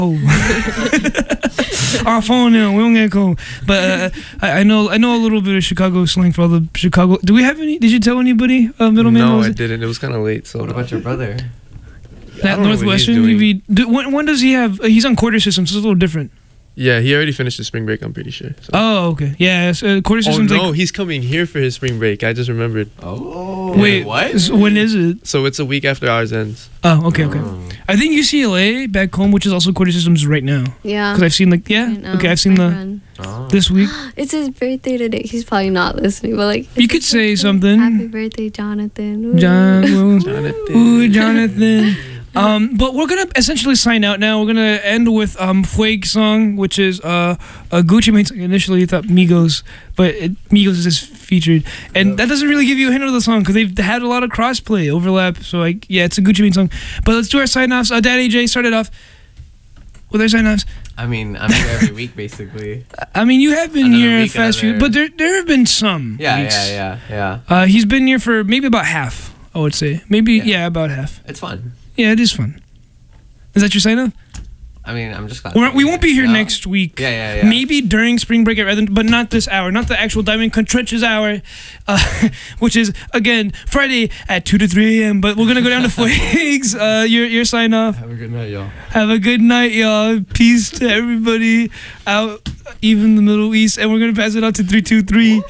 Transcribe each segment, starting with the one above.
Our phone now. We don't get cold. But I know a little bit of Chicago slang for all the Chicago. Do we have any? Did you tell anybody? Middleman. No, I didn't. It was kind of late. So what about your brother? That Northwestern. When does he have? He's on quarter system, so it's a little different. Yeah, he already finished his spring break, I'm pretty sure. So. Oh, okay. Yeah, quarter system. Oh, no, he's coming here for his spring break. I just remembered. Oh. Wait, what? When is it? So it's a week after ours ends. Oh, okay. I think UCLA back home, which is also quarter systems right now. Yeah. Because I've seen I've seen this week. It's his birthday today. He's probably not listening, but like. You could say something. Happy birthday, Jonathan. Jonathan. Ooh, Jonathan. But we're gonna essentially sign out now. We're gonna end with Fueg song, which is a Gucci Mane song. Initially, I thought Migos, but Migos is just featured, and that doesn't really give you a hint of the song because they've had a lot of crossplay overlap. So it's a Gucci Mane song. But let's do our sign offs. Daddy J started off with our sign offs. I mean, I'm here every week basically. I mean, you have been here fast few, but there have been some. Yeah. He's been here for maybe about half. I would say maybe about half. It's fun. Yeah, it is fun. Is that your sign up? I mean, I'm just glad. We won't be here next week. Yeah. Maybe during spring break, but not this hour. Not the actual Diamond Contrenches hour, which is, again, Friday at 2 to 3 a.m. But we're going to go down to Fueg's. Your sign off. Have a good night, y'all. Have a good night, y'all. Peace to everybody out, even the Middle East. And we're going to pass it out to 323.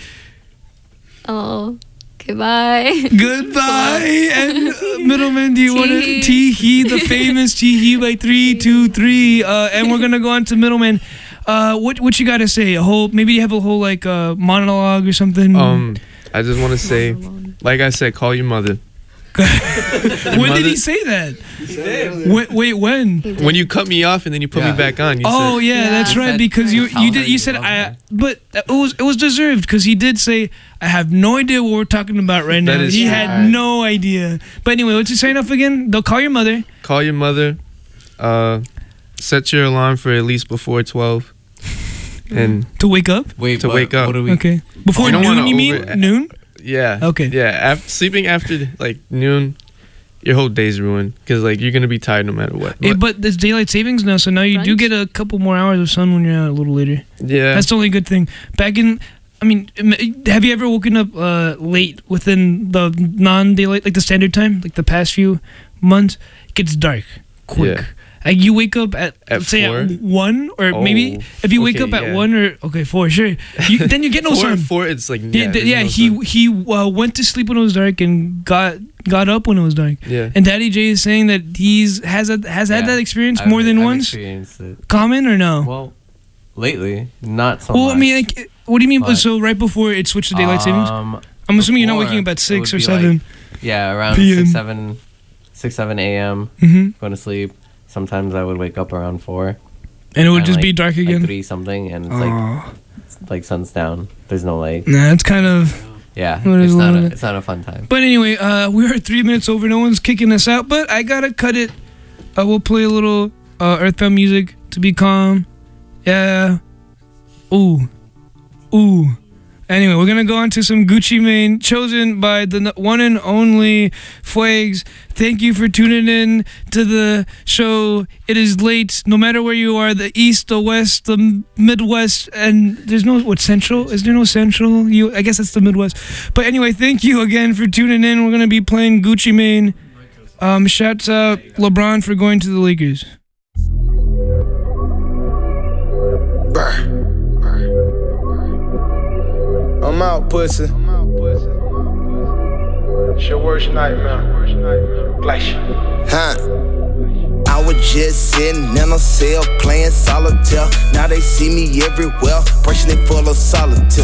Oh. Goodbye. Goodbye. And Middleman, do you want to Tee-hee, the famous Tee-hee by 323? And we're gonna go on to Middleman. What you gotta say? Maybe you have a whole monologue or something. I just want to say, like I said, call your mother. When did he say that? He did. Wait, when? When you cut me off and then you put me back on. You said, that's right. Because you said but it was deserved because he did say I have no idea what we're talking about right now. He had no idea. But anyway, what's your sign off again? They'll call your mother. Call your mother. Set your alarm for at least before 12. And to wake up. Wake up. What do we? Okay. Before noon, you mean noon? Yeah. Okay. Yeah. Sleeping after noon, your whole day's ruined because you're gonna be tired no matter what. But there's daylight savings now, so now you do get a couple more hours of sun when you're out a little later. Yeah. That's the only good thing. Have you ever woken up late within the non-daylight, like the standard time, like the past few months? It gets dark quick. Yeah. You wake up at say 4? at 1 or maybe if you wake up at 1 or 4, sure. Then you get no sun. 4 it's he went to sleep when it was dark and got up when it was dark. Yeah. And Daddy J is saying that has had that experience more than once. Experienced it. Common or no? Well, lately, not so much. Well, I mean, what do you mean? So right before it switched to daylight savings? I'm assuming you're not waking up at 6 or 7. Around PM. 6, 7 a.m. Going to sleep. Sometimes I would wake up around 4. And it would just be dark again? 3 something, and it's sun's down. There's no light. Nah, it's kind of... Yeah, it's not a fun time. But anyway, we are 3 minutes over. No one's kicking us out, but I gotta cut it. We'll play a little Earthbound music to be calm. Yeah. Ooh. Anyway, we're going to go on to some Gucci Mane, chosen by the one and only Fuegs. Thank you for tuning in to the show. It is late, no matter where you are, the East, the West, the Midwest, and there's no, Central? Is there no Central? I guess that's the Midwest. But anyway, thank you again for tuning in. We're going to be playing Gucci Mane. Shouts out LeBron for going to the Lakers. I'm out, pussy. It's your worst nightmare. Glacier. I was just sitting in a cell playing solitaire. Now they see me everywhere, brushing it full of solitaire.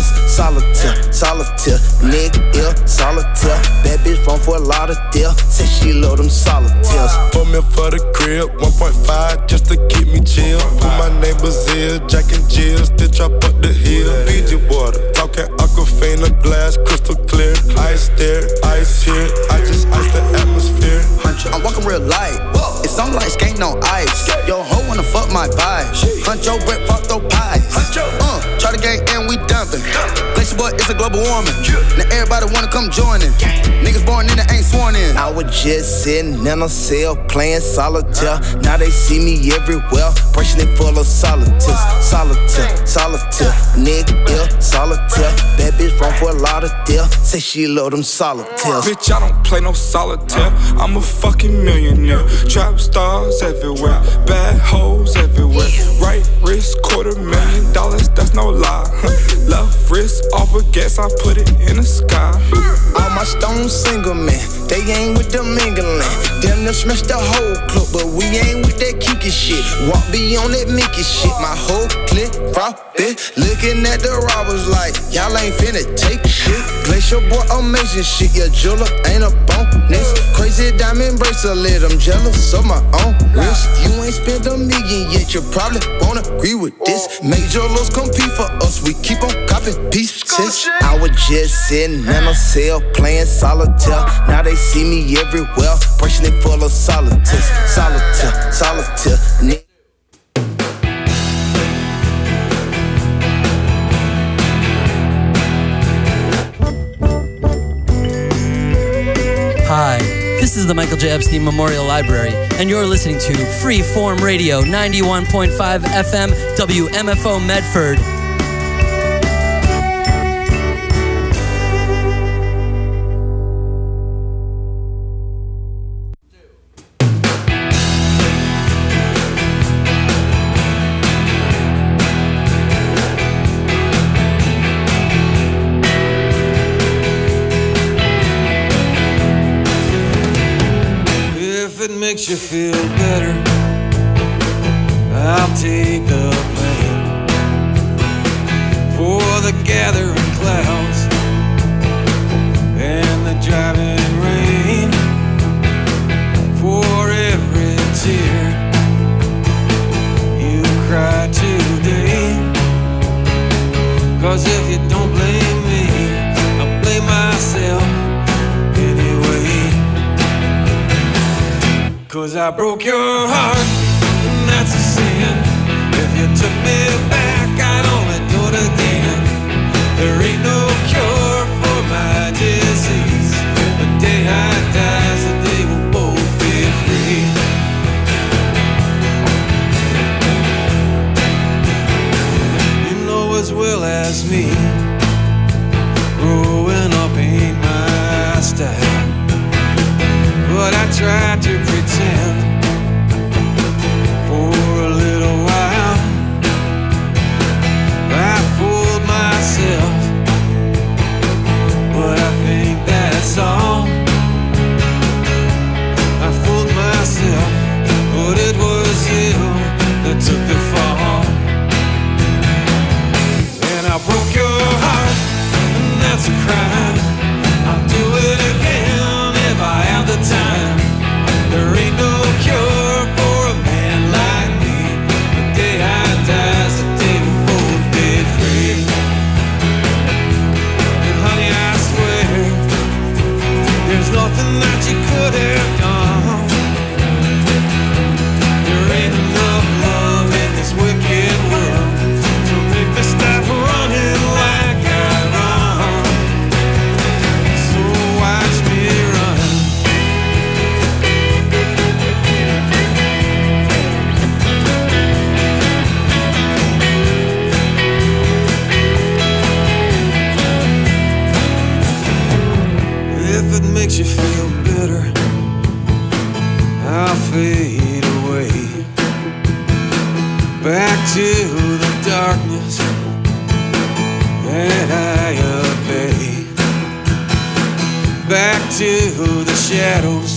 Nigga ill, solitaire. Bad bitch from Fort Lauderdale, say she love them solitaires. Put me for the crib, 1.5 just to keep me chill. Put my neighbor's ear, Jack and Jill, still chop up the hill. Fiji water, talking Aquafina, glass crystal clear. Ice there, ice here, I just ice the atmosphere. I'm walking real light, it's on like skating on ice. Yo, ho wanna fuck my vibe. Huncho, Brett, fuck those pies. Try to gang and we dumping. Glacier boy, it's a global warming. Now everybody wanna come join in. Niggas born in it ain't sworn in. I was just sitting in a cell playing solitaire. Now they see me everywhere, brushing it full of solitaires. Solitaire, nigga, solitaire. Bad bitch run for a lot of deal. Say she love them solitaires. Bitch, I don't play no solitaire. I'm a fucking millionaire. Trap stars everywhere, bad hoes everywhere. Right wrist, $250,000, that's no lie. Left wrist, off a gas, I put it in the sky. All my stones single, man, they ain't with the mingling. Them smashed the whole club, but we ain't with that kinky shit. Walk be on that Mickey shit, my whole clip frothy. Looking at the robbers like, y'all ain't finna take shit. Glacier boy, amazing shit, your jeweler ain't a bonus. Crazy diamond bracelet, I'm jealous of my own wrist. You ain't spent $1 million yet, you probably won't agree with this. Major lows compete for us, we keep on copying pieces. I was just sitting in a cell playing solitaire. Now they see me everywhere, brushing it full of solitaires. Solitaire, nigga. Hi, this is the Michael J. Epstein Memorial Library, and you're listening to Freeform Radio 91.5 FM WMFO Medford. Makes you feel better, I'll take the blame for the gathering clouds and the driving rain, for every tear you cry today. 'Cause if you don't blame me, I blame myself anyway. 'Cause I broke your heart, and that's a sin. If you took me back, I'd only do it again. There ain't no cure for my disease. The day I die is the day we'll both be free. You know as well as me, growing up ain't my style. But I tried to pretend for a little while. I fooled myself, but I think that's all. I fooled myself, but it was you that took the fall. And I broke your heart, and that's a crime. I'll do it again if I have the time. There ain't no cure for a man like me. The day I die is the day we'll both be free. And honey, I swear, there's nothing that you could have done. There ain't enough love in this wicked world to make me stop running like I run. So watch me run. If it makes you feel better, I'll fade away back to the darkness that I obey, back to the shadows,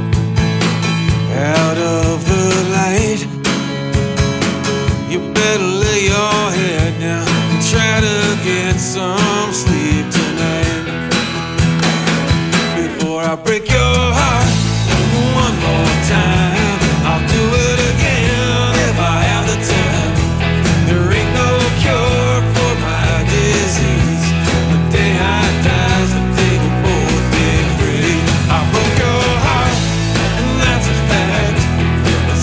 out of the light. You better lay your head down and try to get some sleep tonight. Before I break your heart one more time, I'll do it again if I have the time. There ain't no cure for my disease. The day I die is the day we'll both be free. I broke your heart, and that's a fact. The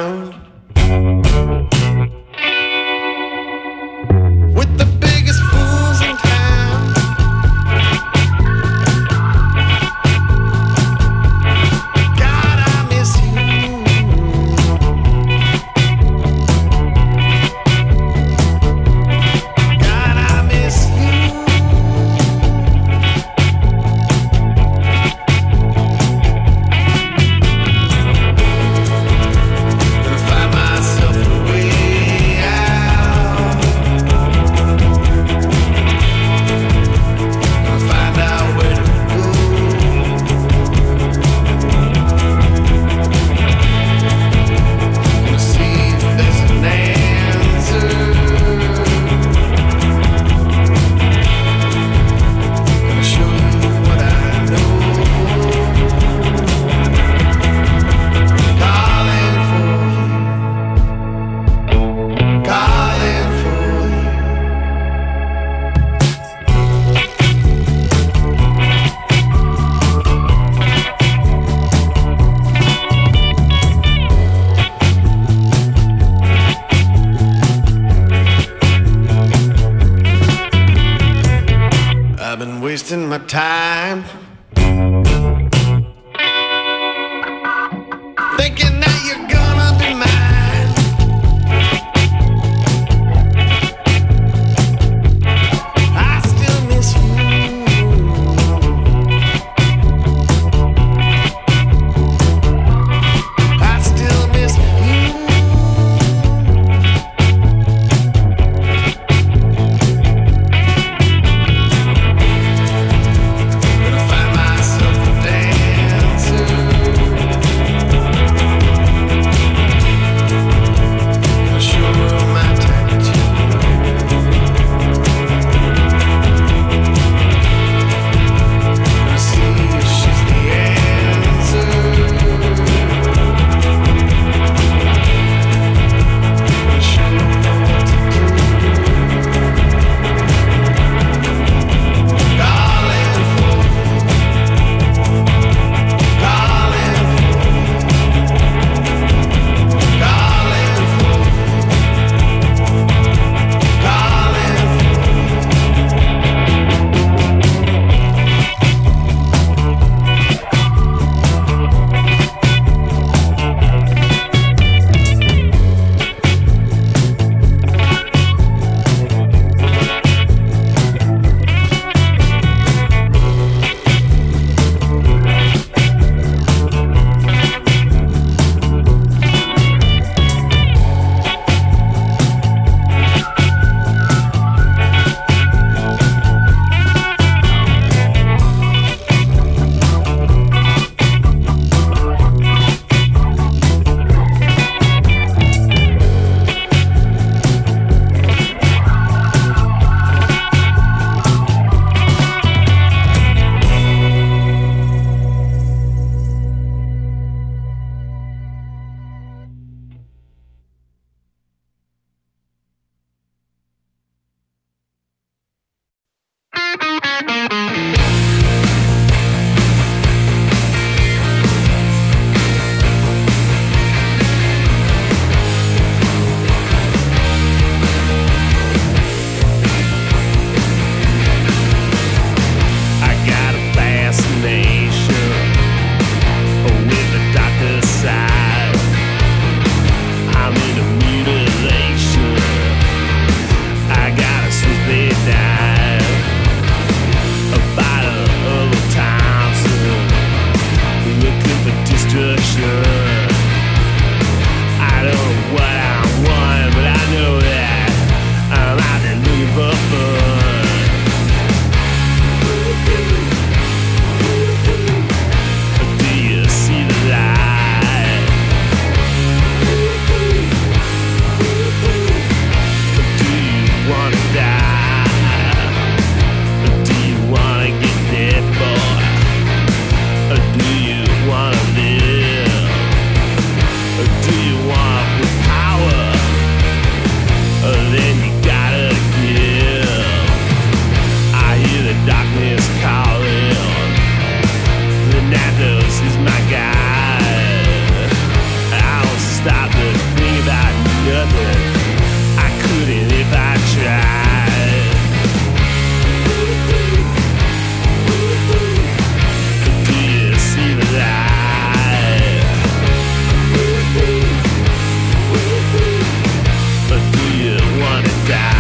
around with the biggest fools in town. God, I miss you. God, I miss you. Gonna find myself a way out. Gonna find out where to go. Gonna see if there's an answer. Gonna show you what I know. Calling for you. Calling for you. I've been wasting my time thinking that you're gonna be mine. I still miss you. I still miss you. Gonna find nothing. I couldn't if I tried. Do you see the light? Or do you wanna die?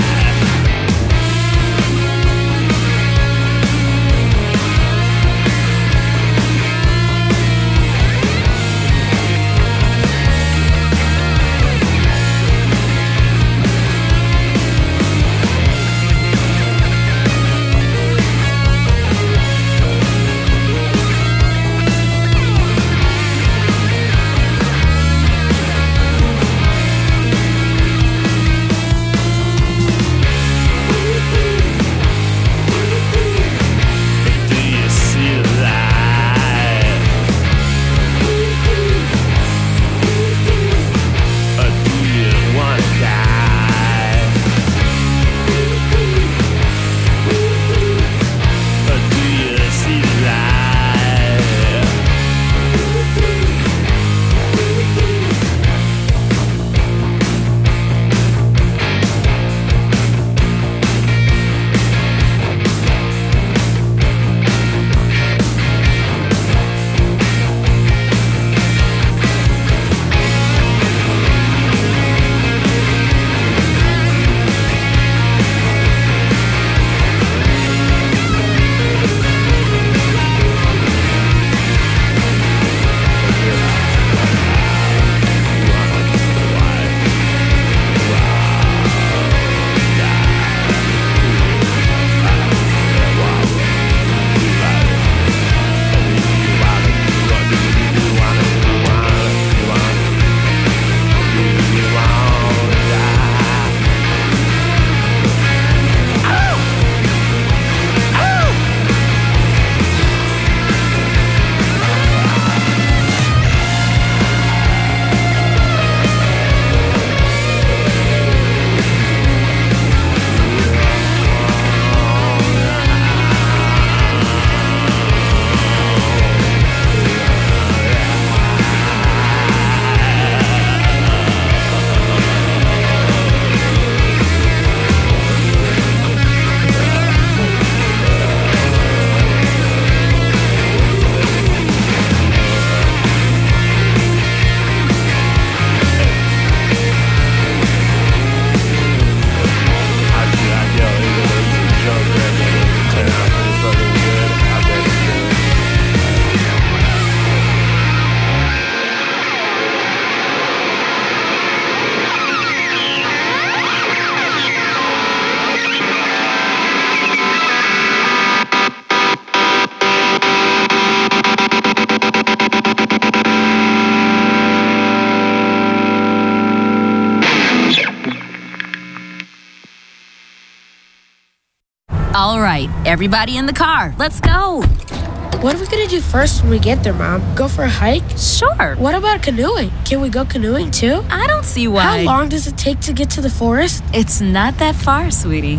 All right, everybody in the car, let's go. What are we gonna do first when we get there, Mom? Go for a hike? Sure. What about canoeing? Can we go canoeing too? I don't see why. How long does it take to get to the forest? It's not that far, sweetie.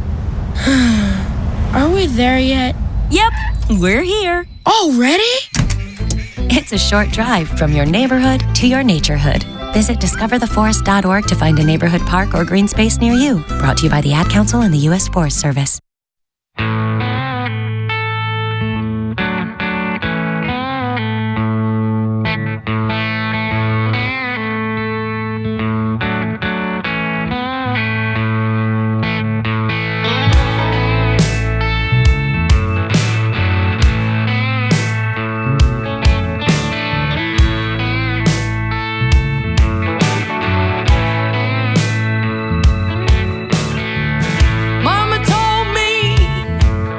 Are we there yet? Yep, we're here. Already? It's a short drive from your neighborhood to your naturehood. Visit discovertheforest.org to find a neighborhood park or green space near you. Brought to you by the Ad Council and the U.S. Forest Service. Mama told me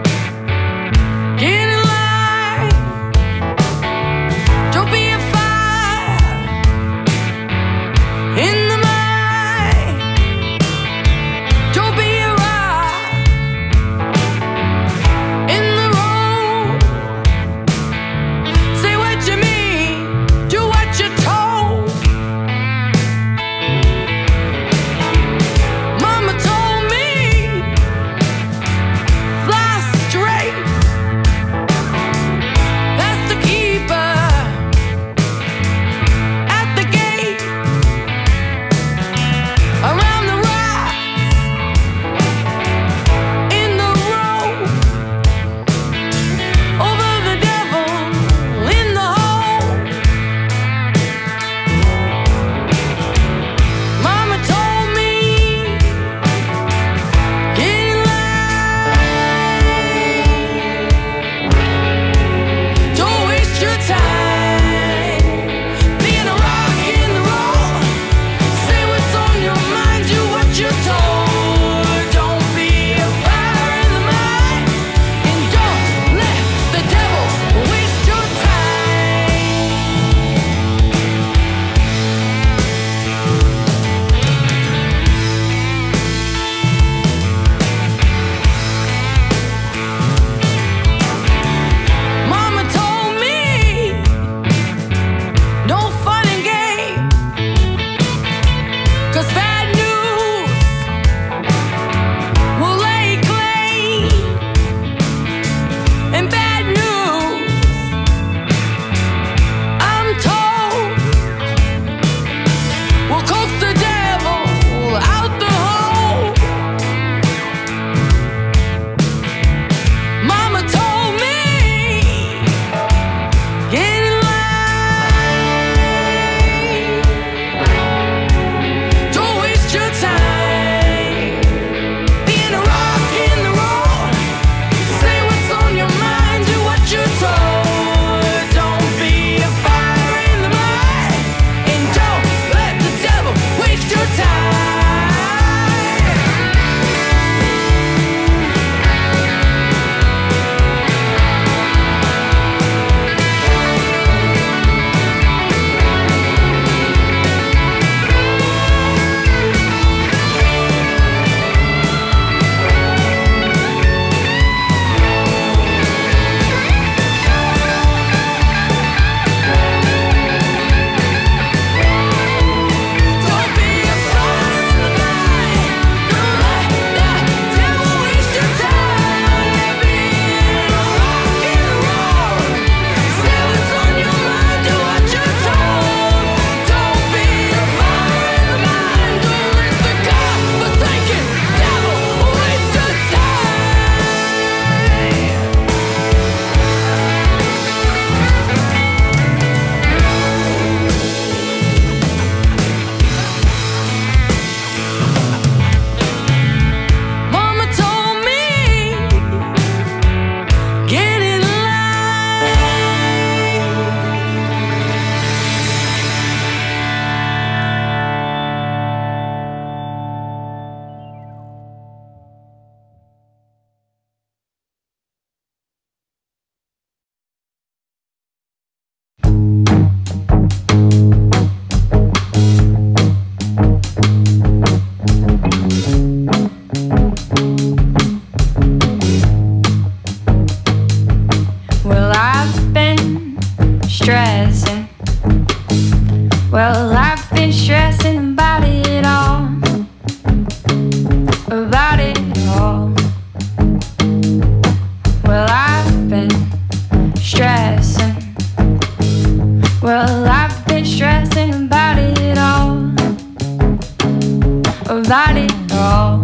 about it all.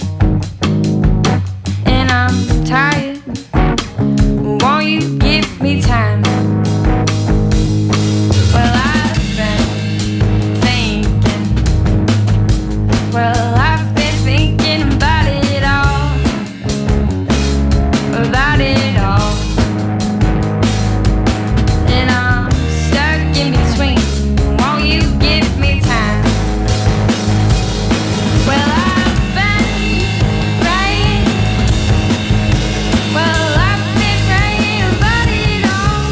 And I'm tired. Won't you give me time? Well, I've been thinking. Well, I've been thinking about it all. About it all. And I'm stuck in between. Won't you give me time? Well, I've been praying. Well, I've been praying about it all.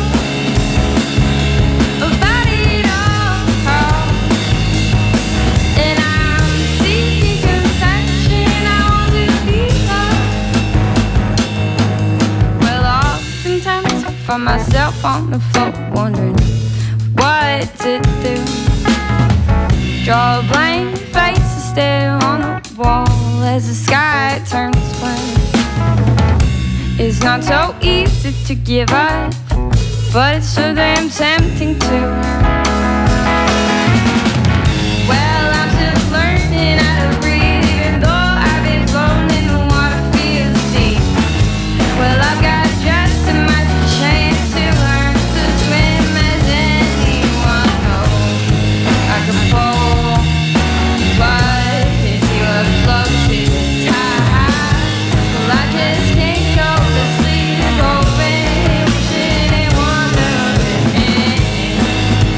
About it all. And I'm seeking compassion. I want to be loved. Well, oftentimes I find myself on the floor wondering what to do. Draw a blank face and stare on the wall as the sky turns black. It's not so easy to give up, but it's so damn tempting to. Well, I'm still learning how to breathe, even though I've been floating in the water, feels deep. Well, I've got just as much chance to learn to swim as anyone knows. I can fall, but it's your float is tight. Well, I just can't go to sleep, hoping, wishing and wondering.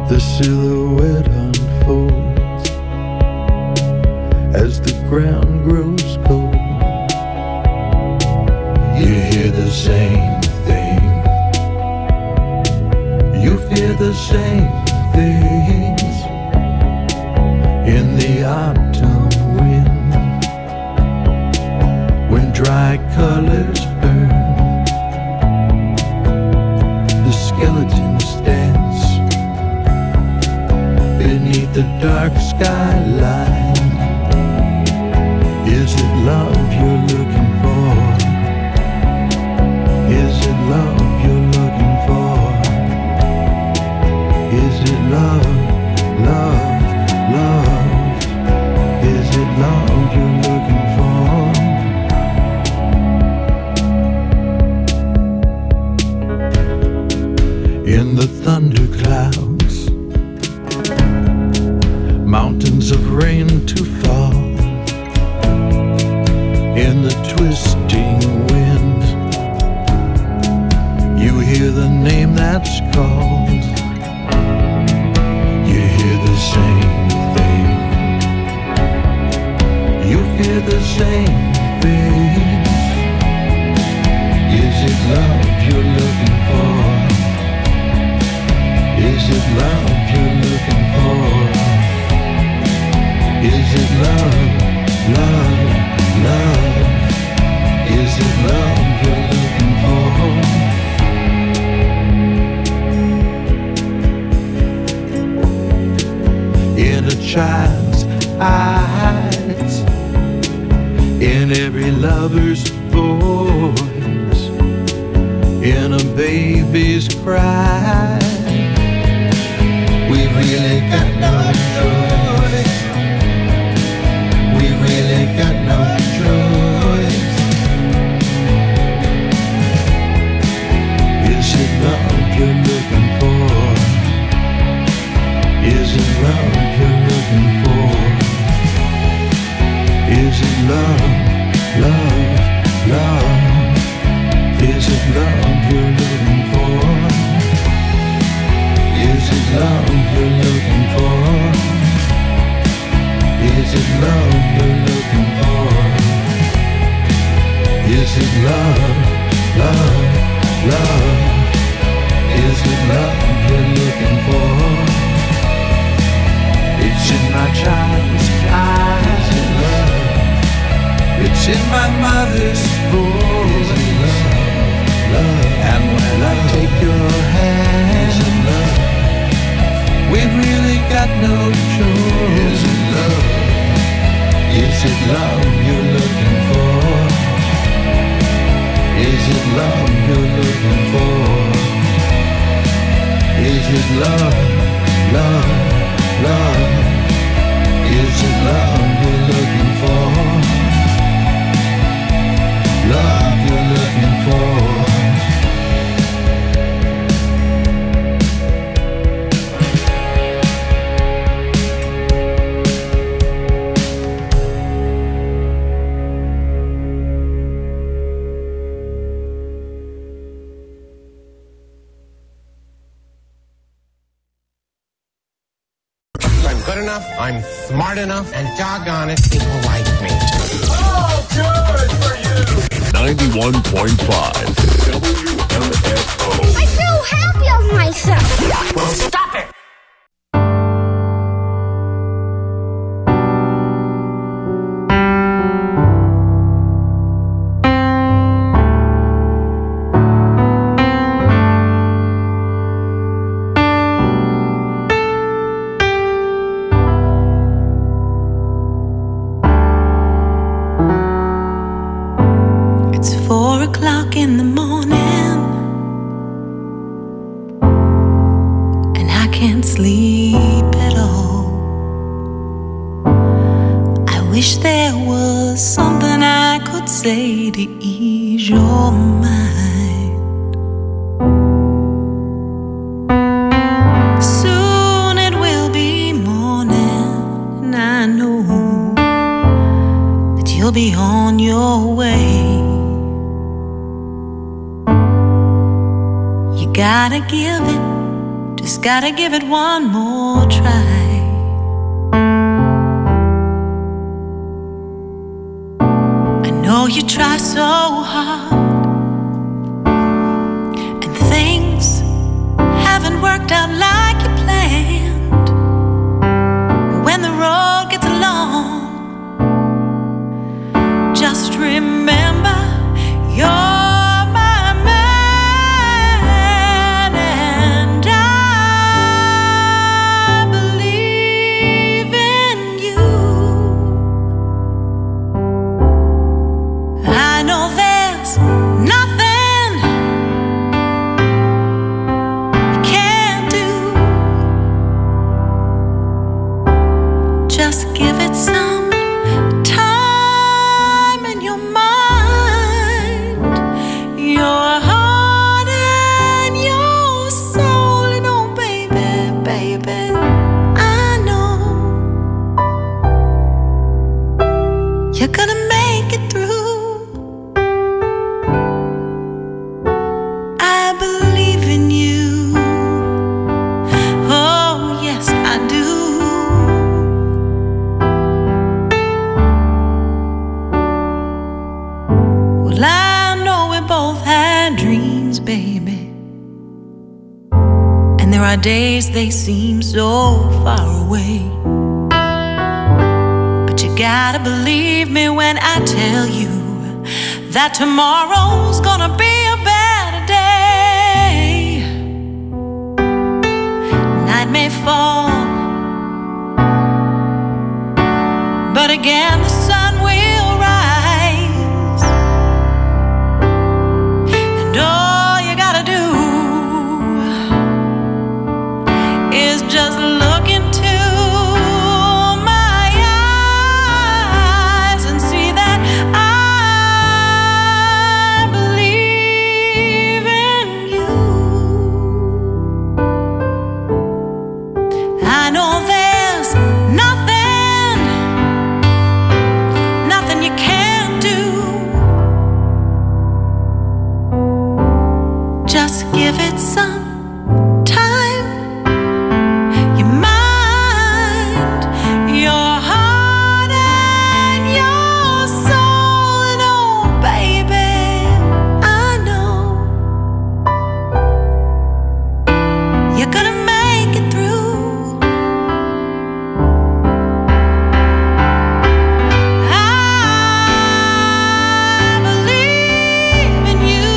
The silhouette unfolds as the ground grows cold. You hear the same thing, you fear the same things in the autumn wind, when dry colors burn, the skeletons dance beneath the dark skyline. Is it love you're looking for? Is it love you're looking for? Is it love, love, love? Is it love you're looking for? In the thunderclouds, mountains of rain to fall, in the twisting wind, you hear the name that's called. You hear the same thing, you fear the same things. Is it love you're looking for? Is it love you're looking for? Is it love, love, love? Is it love you're looking for? In a child's eyes, in every lover's voice, in a baby's cry, we've really got no choice. We've really got no choice. Is it love you're looking for? Is it love you're looking for? Is it love, love, love? Is it love you're looking for? Is it love you're looking for? Is it love you're looking for? Is it love, love, love? Is it love you're looking for? It's in my child's eyes, it's in my mother's voice. Is it love, love? And when I take your hand, we've really got no choice. Is it love? Is it love you're looking for? Is it love you're looking for? Is it love, love, love? Is it love you're looking for? Love you're looking for? I'm good enough, I'm smart enough, and doggone it, people like me. Oh, good for you! 91.5 WMFO. I feel happy of myself. Well, stop it! In the morning, and I can't sleep at all. I wish there was something I could say to ease your mind. Soon it will be morning, and I know that you'll be on your way. Gotta give it, just gotta give it one more try. I know you try so hard, and things haven't worked out like you planned. But when the road gets long, just remember you're my man, and I believe in you. I know there's nothing you can't do. Just give it some time in your mind, your heart and your soul. And oh baby, baby, I know you're gonna make it through. I believe in you. Oh yes, I do. Well, I know we both had dreams, baby, and there are days they seem so far away. But you gotta believe me when I tell you that tomorrow's gonna be a better day. Night may fall, but again the sun will rise. And all you gotta do is just look into my eyes and see that I believe in you. I know there's nothing, nothing you can't do. Just give it some time. Your mind, your heart and your soul. And oh baby, I know you're gonna make it through. I believe in you.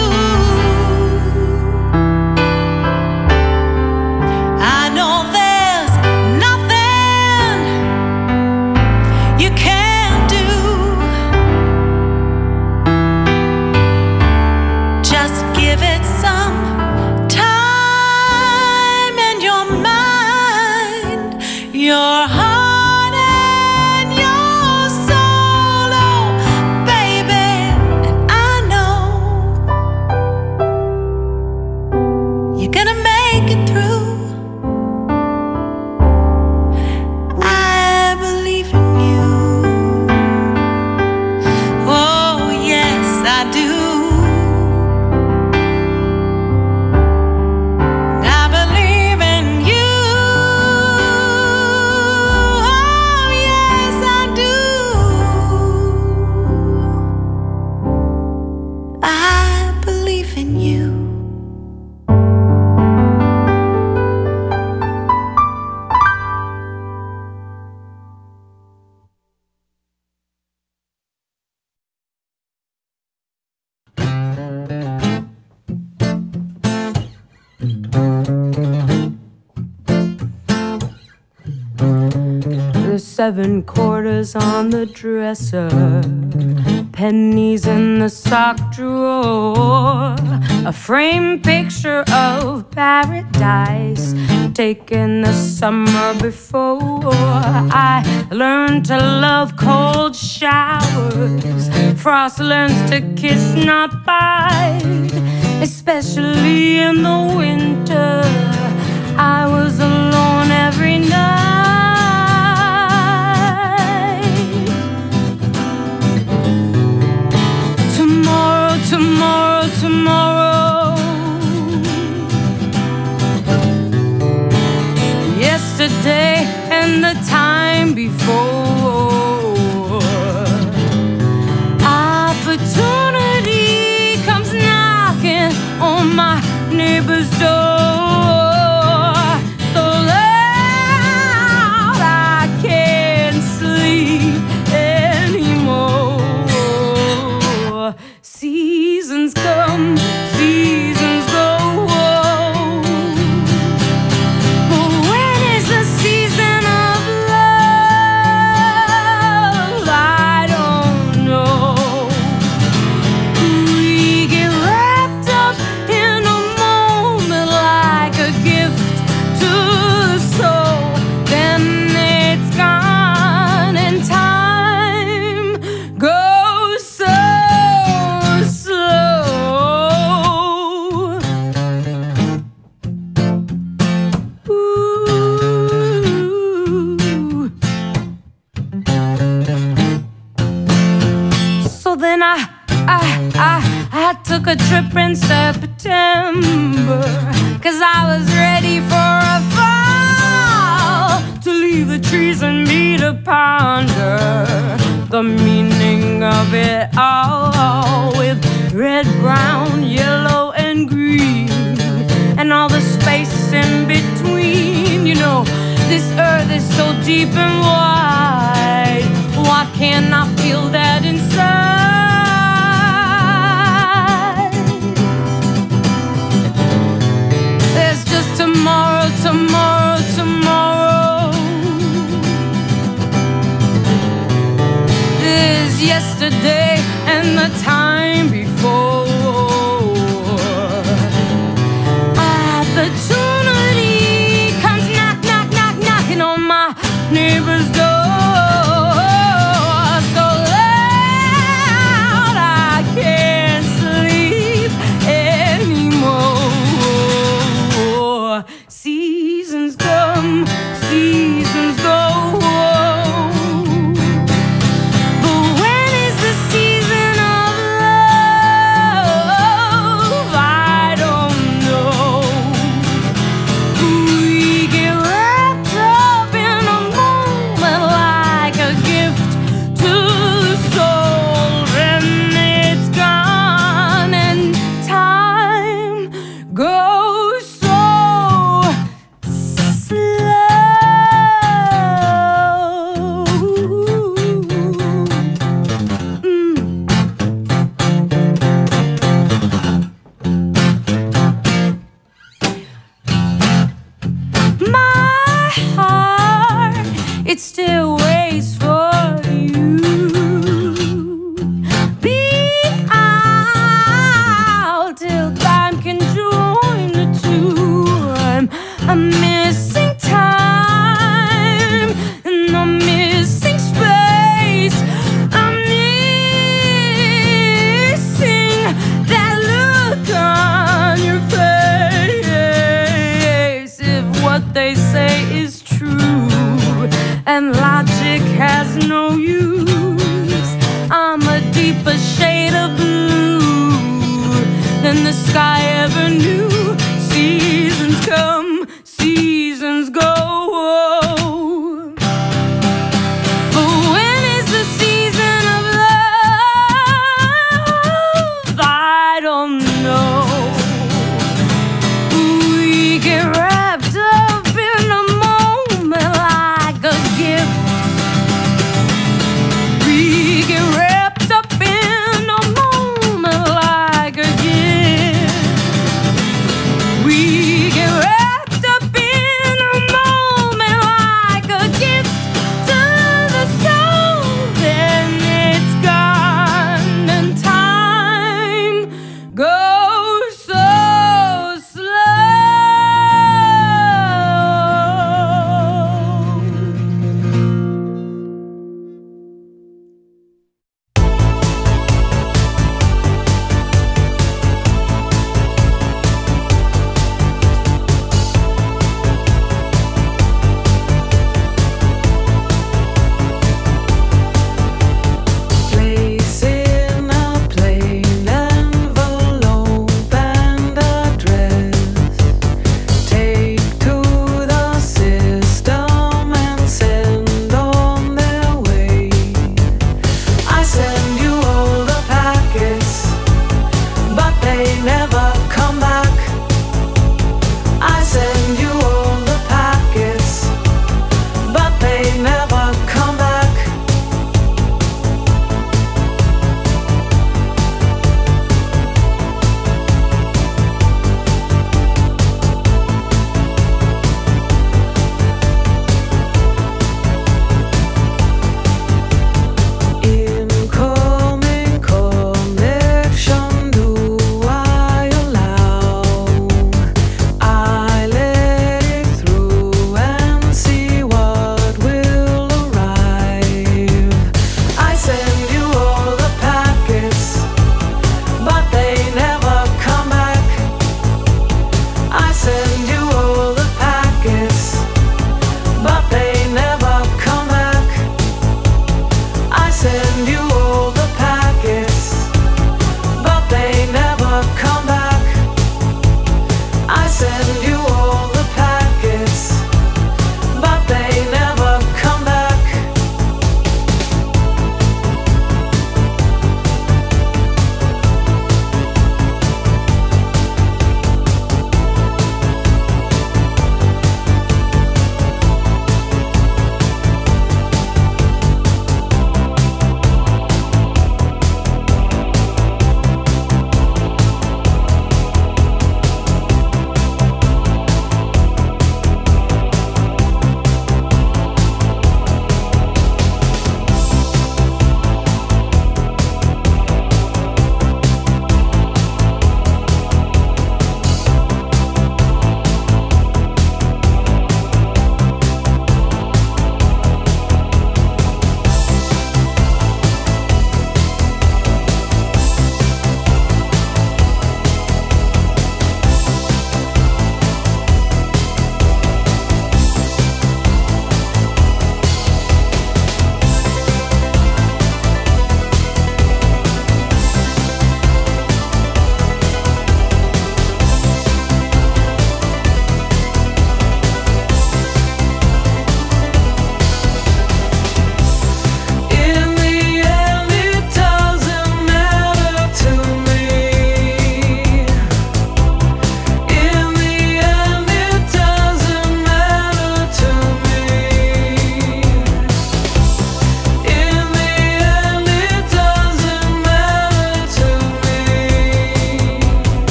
I know there's nothing you can't do. Just give it some time and your mind, your heart and your soul. Oh baby, and I know you're gonna make it through. I believe in you. Oh yes, I do. I believe in you. Oh yes, I do. I believe in you. There's 7 quarters on the dresser, pennies in the sock drawer, a framed picture of paradise taken the summer before. I learned to love cold showers. Frost learns to kiss, not bite, especially in the winter. I was alone every night. Tomorrow, tomorrow, tomorrow, trip in September, 'cause I was ready for a fall, to leave the trees and me to ponder the meaning of it all, with red, brown, yellow, and green, and all the space in between. You know, this earth is so deep and wide, why can't I feel that inside? There's just tomorrow, tomorrow, tomorrow. There's yesterday and the time before. Opportunity comes knock, knock, knock, knocking on my neighbor's door. So loud I can't sleep anymore. Seasons come, seasons go. But when is the season of love? I don't know. We get wrapped up in a moment like a gift to the soul, and it's gone, and time goes so slow. My heart, it still waits for you. Be out till time can join the two. I'm missing time, and I'm missing space. I'm missing that look on your face. If what they say is true and logic has no use, I'm a deeper shade of blue than the sky ever knew. Seasons come, seasons go. But when is the season of love? I don't know. We get wrapped up in a moment like a gift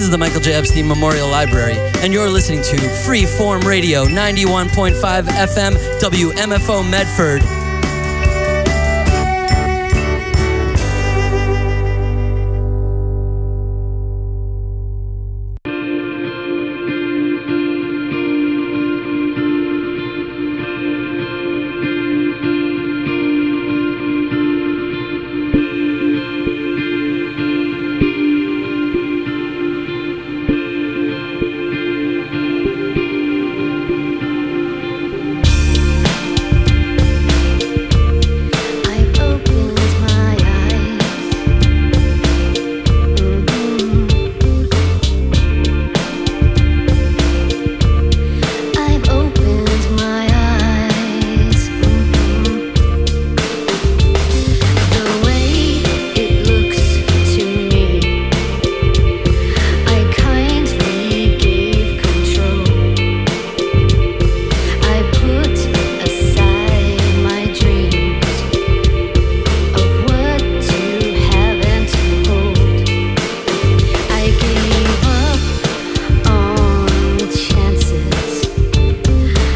is the Michael J. Epstein Memorial Library, and you're listening to Freeform Radio 91.5 FM, WMFO Medford.